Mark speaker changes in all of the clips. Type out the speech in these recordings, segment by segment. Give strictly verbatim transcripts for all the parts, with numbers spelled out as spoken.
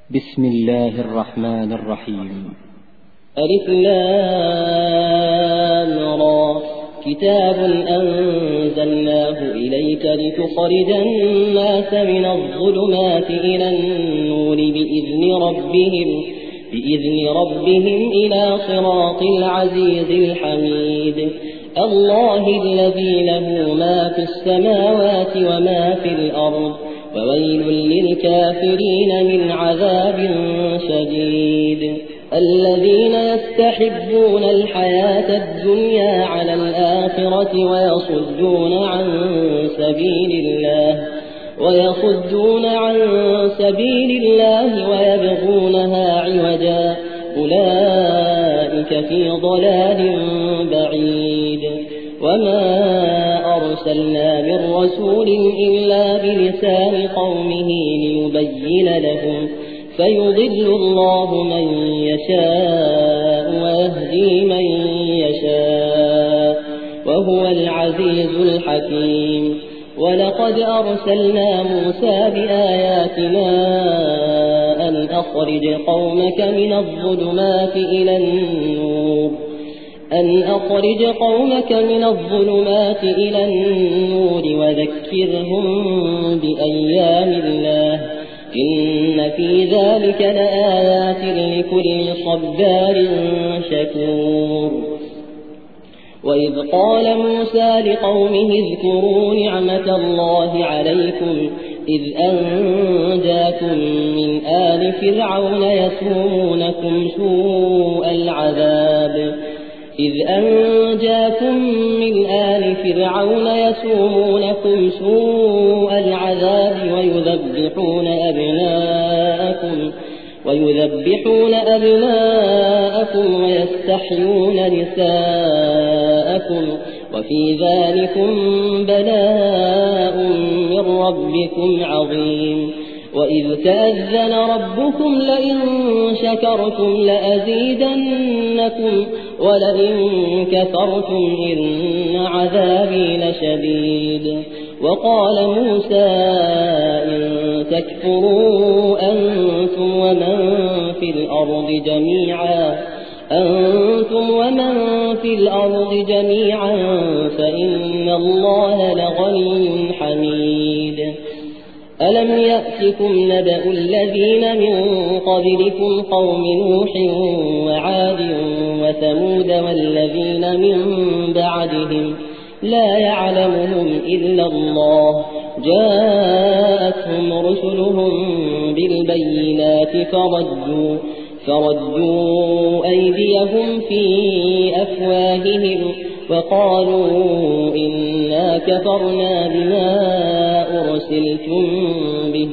Speaker 1: بسم الله الرحمن الرحيم.
Speaker 2: ألف لام را كتاب أنزلناه إليك لتخرج الناس من الظلمات إلى النور بإذن ربهم بإذن ربهم إلى صراط العزيز الحميد الله الذي له ما في السماوات وما في الأرض وويل للكافرين من عذاب شديد الذين يستحبون الحياة الدنيا على الآخرة ويصدون عن سبيل الله ويصدون عن سبيل الله ويبغونها عوجا أولئك في ضلال بعيد وما أرسلنا من رسول إلا بلسان قومه ليبين لهم فيضل الله من يشاء ويهدي من يشاء وهو العزيز الحكيم ولقد أرسلنا موسى بآياتنا أن أخرج قومك من الظلمات إلى النور أن أخرج قومك من الظلمات إلى النور وذكرهم بأيام الله إن في ذلك لآيات لكل صبار شكور وإذ قال موسى لقومه اذكروا نعمة الله عليكم إذ أنجاكم من آل فرعون يسومونكم سوء العذاب إذ أنجاكم من آل فرعون يسومونكم سوء العذاب ويذبحون أبناءكم ويذبحون أبناءكم ويستحيون نساءكم وفي ذلكم بلاء من ربكم عظيم وإذ تأذن ربكم لئن شكرتم لأزيدنكم ولئن كفرتم إن عذابي لشديد وقال موسى إن تكفروا أنتم ومن في الأرض جميعا أنتم ومن في الأرض جميعا فإن الله لغني حميد ألم يأتكم نبأ الذين من قبلكم قوم نوح وعاد وثمود والذين من بعدهم لا يعلمهم إلا الله جاءتهم رسلهم بالبينات فردوا فردوا أيديهم في أفواههم وقالوا إنا كفرنا بما أرسلتم به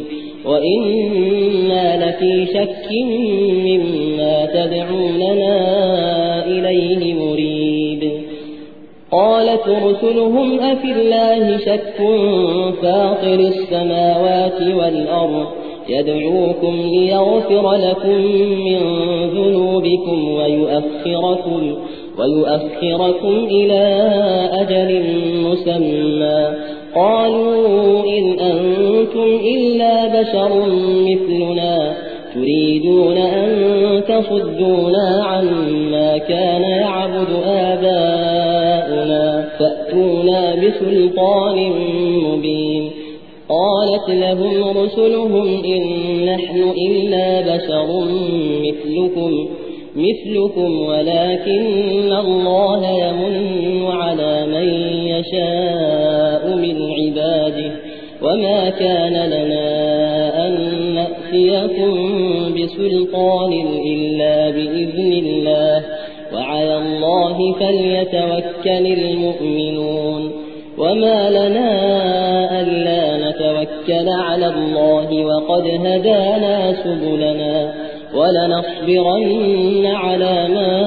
Speaker 2: وإنا لفي شك مما تدعوننا إليه مريب قالت رسلهم أفي الله شك فاطر السماوات والأرض يدعوكم ليغفر لكم من ذنوبكم ويؤخركم ويؤخركم إلى أجل مسمى قالوا إن أنتم إلا بشر مثلنا تريدون أن تصدونا عما كان يعبد آباؤنا فأتونا بسلطان مبين قالت لهم رسلهم إن نحن إلا بشر مثلكم مثلكم ولكن الله يمن على من يشاء من عباده وما كان لنا أن نأتيكم بسلطان إلا بإذن الله وعلى الله فليتوكل المؤمنون وما لنا ألا نتوكل على الله وقد هدانا سبلنا ولنصبرن على ما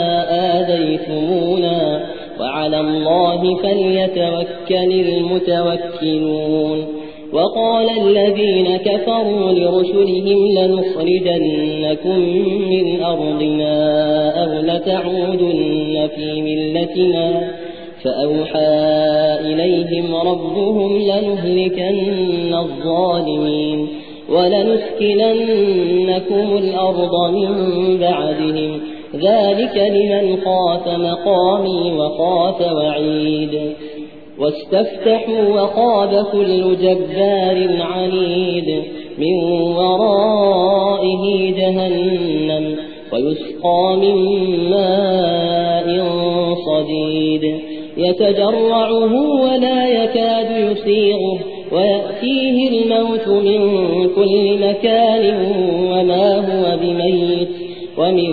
Speaker 2: آذيتمونا وعلى الله فليتوكل المتوكلون وقال الذين كفروا لرسلهم لنخرجنكم من أرضنا أو لتعودن في ملتنا فأوحى إليهم ربهم لنهلكن الظالمين ولنسكننكم الأرض من بعدهم ذلك لمن خاف مقامي وخاف وعيد واستفتحوا وخاب كل جبار عنيد من ورائه جهنم ويسقى من ماء صديد يتجرعه ولا يكاد يسيغه ويأتيه الموت من كل مكان وما هو بميت ومن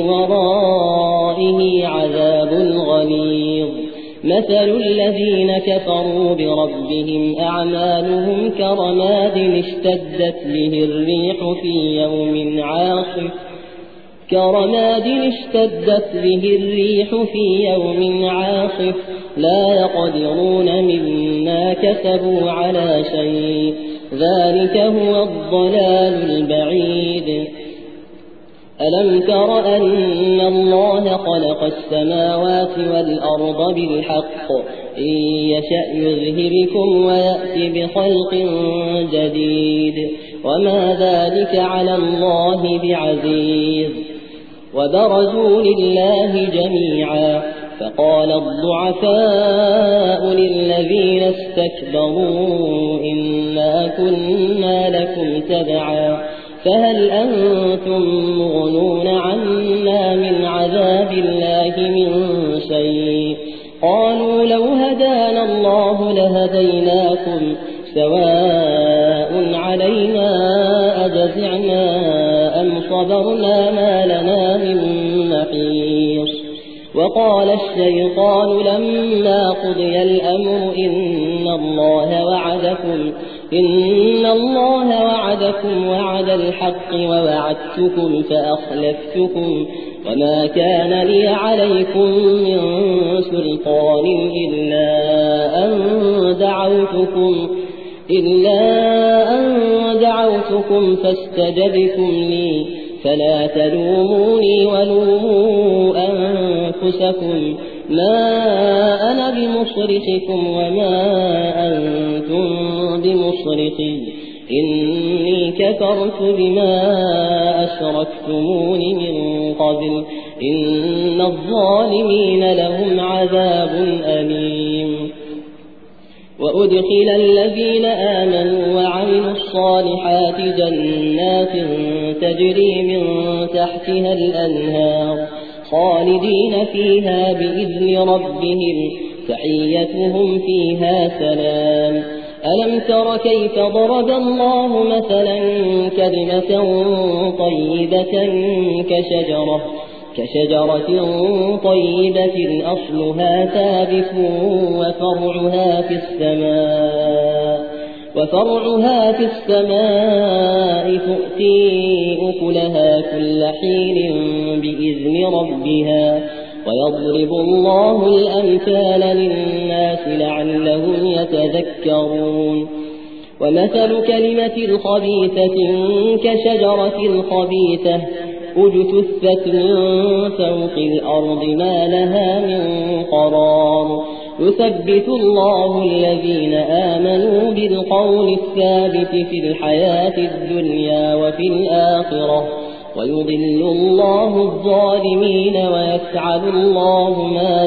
Speaker 2: ورائه عذاب غليظ مثل الذين كفروا بربهم أعمالهم كرماد اشتدت به الريح في يوم عاصف كرماد اشتدت به الريح في يوم عاصف لا يقدرون مما كسبوا على شيء ذلك هو الضلال البعيد ألم تر أن الله خلق السماوات والأرض بالحق إن يشأ يذهبكم ويأتي بخلق جديد وما ذلك على الله بعزيز وبرزوا لله جميعا فقال الضعفاء للذين استكبروا إنا كنا لكم تبعا فهل أنتم مغنون عنا من عذاب الله من شيء قالوا لو هدانا الله لهديناكم سواء علينا أجزعنا أم صبرنا ما لنا من محيص وقال الشيطان لما قضي الأمر إن الله وعدكم إن الله وعدكم وعد الحق ووعدتكم فأخلفتكم وما كان لي عليكم من سلطان إلا أن دعوتكم إلا أن دعوتكم فاستجبتم لي فلا تلوموني ولوموا أنفسكم ما أنا بمصرخكم وما أنتم بمصرخي إني كفرت بما أشركتمون من قبل إن الظالمين لهم عذاب أليم وأدخل الذين آمنوا وعملوا الصالحات جنات تجري من تحتها الأنهار خالدين فيها بإذن ربهم تحيتهم فيها سلام ألم تر كيف ضرب الله مثلا كلمة طيبة كشجرة كشجرة طيبة أصلها ثابت وفرعها في السماء وفرعها في السماء تؤتي أكلها كل حين بإذن ربها ويضرب الله الأمثال للناس لعلهم يتذكرون ومثل كلمة خبيثة كشجرة خبيثة اجتثت من فوق الأرض ما لها من قرار يثبت الله الذين آمنوا بالقول الثابت في الحياة الدنيا وفي الآخرة ويضل الله الظالمين ويفعل الله ما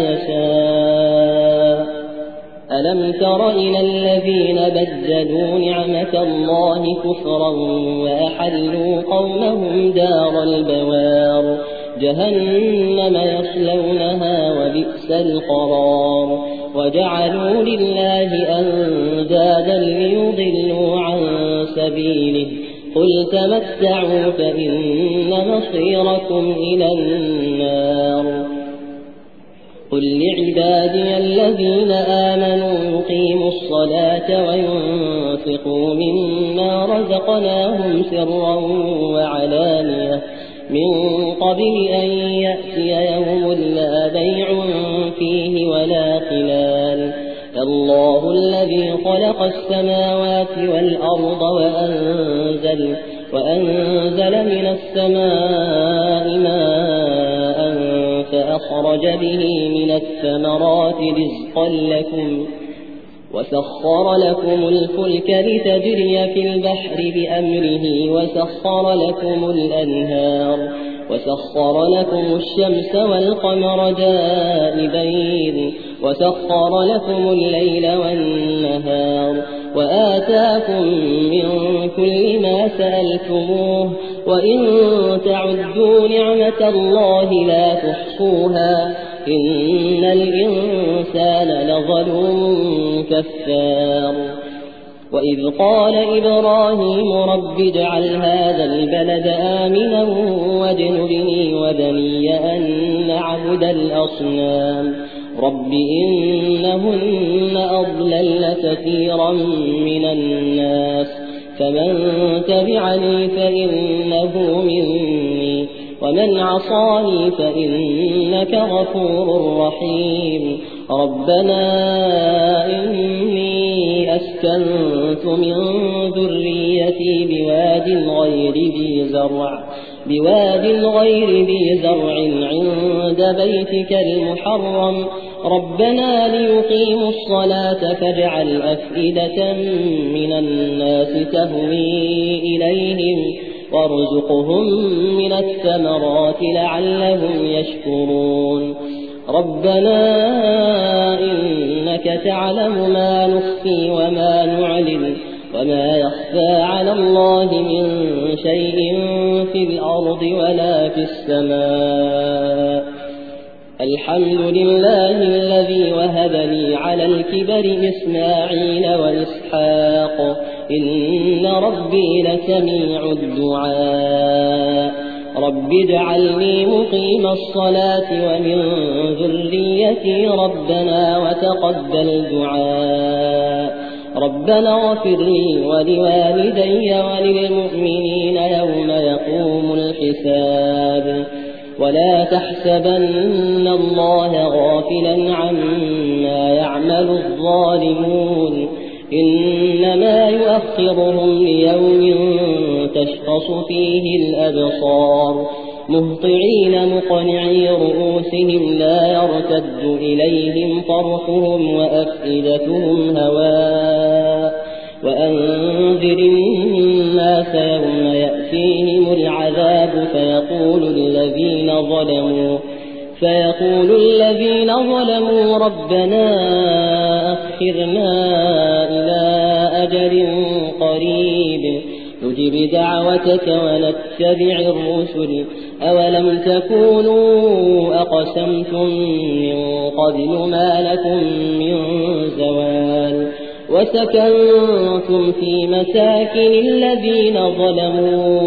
Speaker 2: يشاء ألم تر إلى الذين بدلوا نعمة الله كفرا وأحلوا قومهم دار البوار جهنم يصلونها وبئس القرار وجعلوا لله أندادا ليضلوا عن سبيله قل تمتعوا فإن مصيركم إلى النار قل لعبادي الذين آمنوا يقيموا الصلاة وينفقوا مما رزقناهم سرا وعلانية من قبل أن يأتي يوم لا بيع فيه ولا خلال الله الذي خلق السماوات والأرض وأنزل, وأنزل من السماء ماء فأخرج به من الثمرات رزقا لكم وسخر لكم الفلك لتجري في البحر بأمره وسخر لكم الأنهار وسخر لكم الشمس والقمر دائبين وسخر لكم الليل والنهار وآتاكم من كل ما سألتموه وإن تعدوا نعمة الله لا تحصوها إن الإنسان لظلوم كفار وإذ قال إبراهيم رب اجعل هذا البلد آمنا واجنبني وبني أن نعبد الأصنام رب إنهن أضللن كثيرا من الناس فمن تبعني فإنه مني ومن عصاني فإنك غفور رحيم ربنا إني أسكنت من ذريتي بواد غير ذي زرع بواد غير ذي زرع عند بيتك المحرم ربنا ليقيموا الصلاة فاجعل أفئدة من الناس تهوي إليهم وارزقهم من الثمرات لعلهم يشكرون ربنا إنك تعلم ما نخفي وما نعلن وما يخفى على الله من شيء في الأرض ولا في السماء الحمد لله الذي وهب لي على الكبر إسماعيل وإسحاق إن ربي لسميع الدعاء رب اجعلني مقيم الصلاة ومن ذريتي ربنا وتقبل دعاء ربنا اغفر لي ولوالدي وللمؤمنين يوم يقوم الحساب ولا تحسبن الله غافلا عما يعمل الظالمون إنما يؤخرهم ليوم تشخص فيه الأبصار مهطعين مقنعي رؤوسهم لا يرتد إليهم طرفهم وأفئدتهم هواء وأنذر الناس يوم يأتيهم العذاب فيقول الذين ظلموا فيقول الذين ظلموا ربنا أخرنا إلى أجل قريب نجب دعوتك ونتبع الرسل أولم تكونوا أقسمتم من قبل ما لكم من زوال وسكنتم في مساكن الذين ظلموا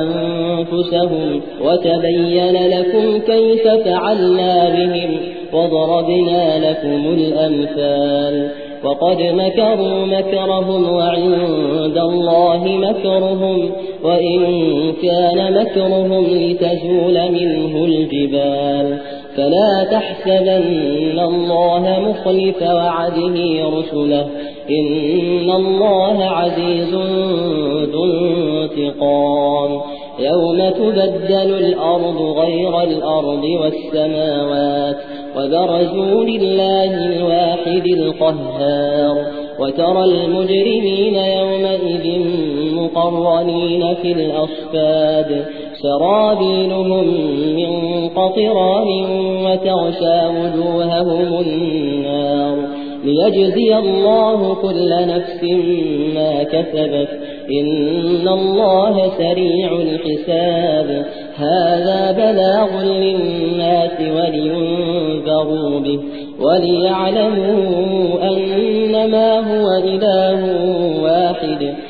Speaker 2: أنفسهم وتبين لكم كيف فعلنا بهم وضربنا لكم الأمثال وقد مكروا مكرهم وعند الله مكرهم وإن كان مكرهم لتزول منه الجبال فلا تحسبن الله مخلف وعده رسله إن الله عزيز ذو انتقام يوم تبدل الأرض غير الأرض والسماوات وبرزوا لله الواحد القهار وترى المجرمين يومئذ مقرنين في الأصفاد سرابيلهم من قطران وتغشى وجوههم النار ليجزي الله كل نفس ما كسبت إن الله سريع الحساب هذا بلاغ للناس ولينذروا به وليعلموا أنما هو إله واحد